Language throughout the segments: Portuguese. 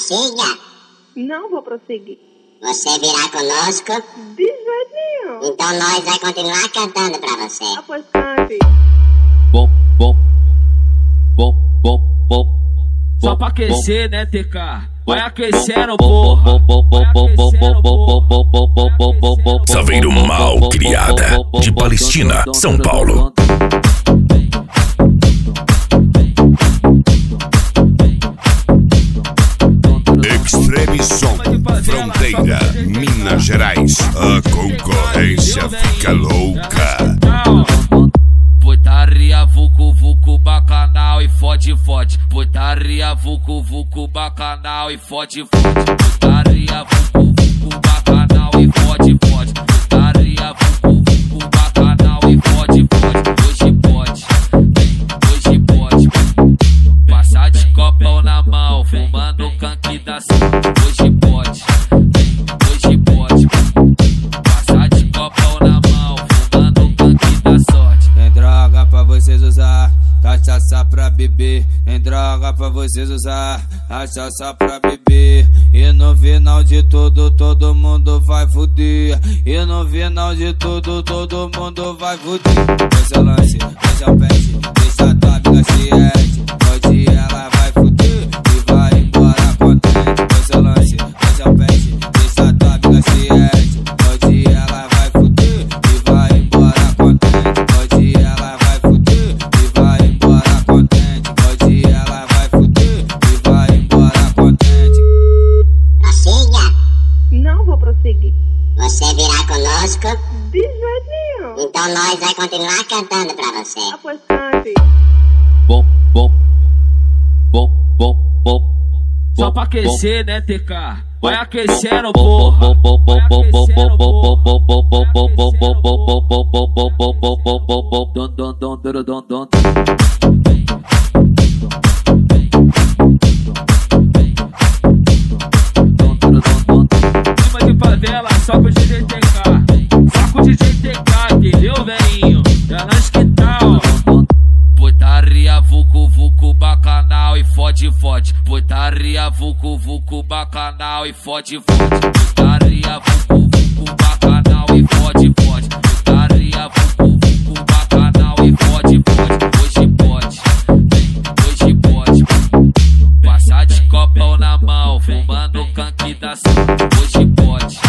Prossiga. Não vou prosseguir. Você virá conosco? De jeito nenhum. Então nós vai continuar cantando pra você. Ah, pois cante. Bom. Só pra aquecer, né, TK? Vai aquecendo, porra. Saveiro Mal Criada, de Palestina, São Paulo. Extreme Som, Fronteira, Minas Gerais. A concorrência fica louca. Putaria, vucu, bacanal e fode. Putaria, vucu, bacanal e fode. Putaria, vucu, bacanal e fode. Putaria, vucu, bacanal e fode. Hoje pode. Passar de copão na mão, fumando canque da sorte. Hoje pode. Passar de copão na mão, fumando canque da sorte. Tem droga pra vocês usar, cachaça pra beber. Tem droga pra vocês usar, cachaça pra beber. E no final de tudo, todo mundo vai fuder. E no final de tudo, todo mundo vai fuder. Esse é o lance, esse é o pente, deixa a tua amiga chiete. Hoje ela vai fuder e vai embora contente. Esse é o lance, esse é o pente, deixa a tua amiga chiete. Hoje ela vai fuder e vai embora contente. Hoje ela vai fuder e vai embora contente. Hoje ela vai fuder e vai embora contente. Prossiga. Não vou prosseguir. Você virá conosco? De jeito nenhum. Então nós vai continuar cantando pra você. Ah, pois cante. Bom. Só pra aquecer, né, TK? Vai aquecendo, porra. Cima de favela, só com o DJ TK. Só com o DJ TK, entendeu, velhinho? É nós que tá, ó. Putaria, vucu, bacanal e fode. Putaria, vucu, bacanal e fode. Putaria, vucu, bacanal e fode. Putaria, vucu, bacanal e fode. Hoje pode. Passar de copão na mão, fumando canque da sorte. Hoje pode.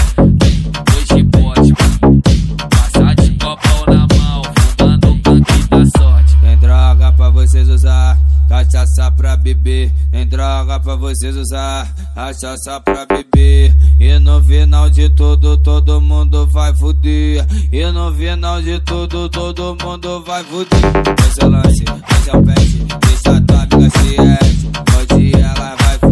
Passar de copão na mão, fumando canque da sorte. Tem droga pra vocês usar, cachaça pra beber. Tem droga pra vocês usar, cachaça pra beber. E no final de tudo, todo mundo vai fuder. E no final de tudo, todo mundo vai fuder. Esse é o lance, esse é o pente, deixa a tua amiga chiete. Hoje ela vai fuder